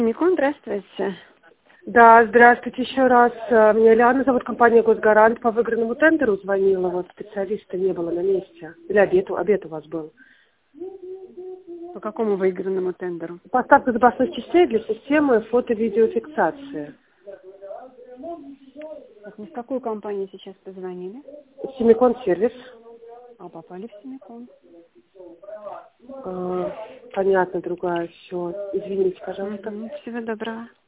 Микон, здравствуйте. Да, здравствуйте еще раз. Меня Лиана зовут, компания «Госгарант». По выигранному тендеру звонила, вот специалиста не было на месте. Или обед у вас был. По какому выигранному тендеру? Поставка запасных частей для системы фото-видеофиксации. Так, мы в какую компанию сейчас позвонили? Семикон сервис. А попали в Семикон. Понятно, другая. Все. Извините, пожалуйста. Всего доброго.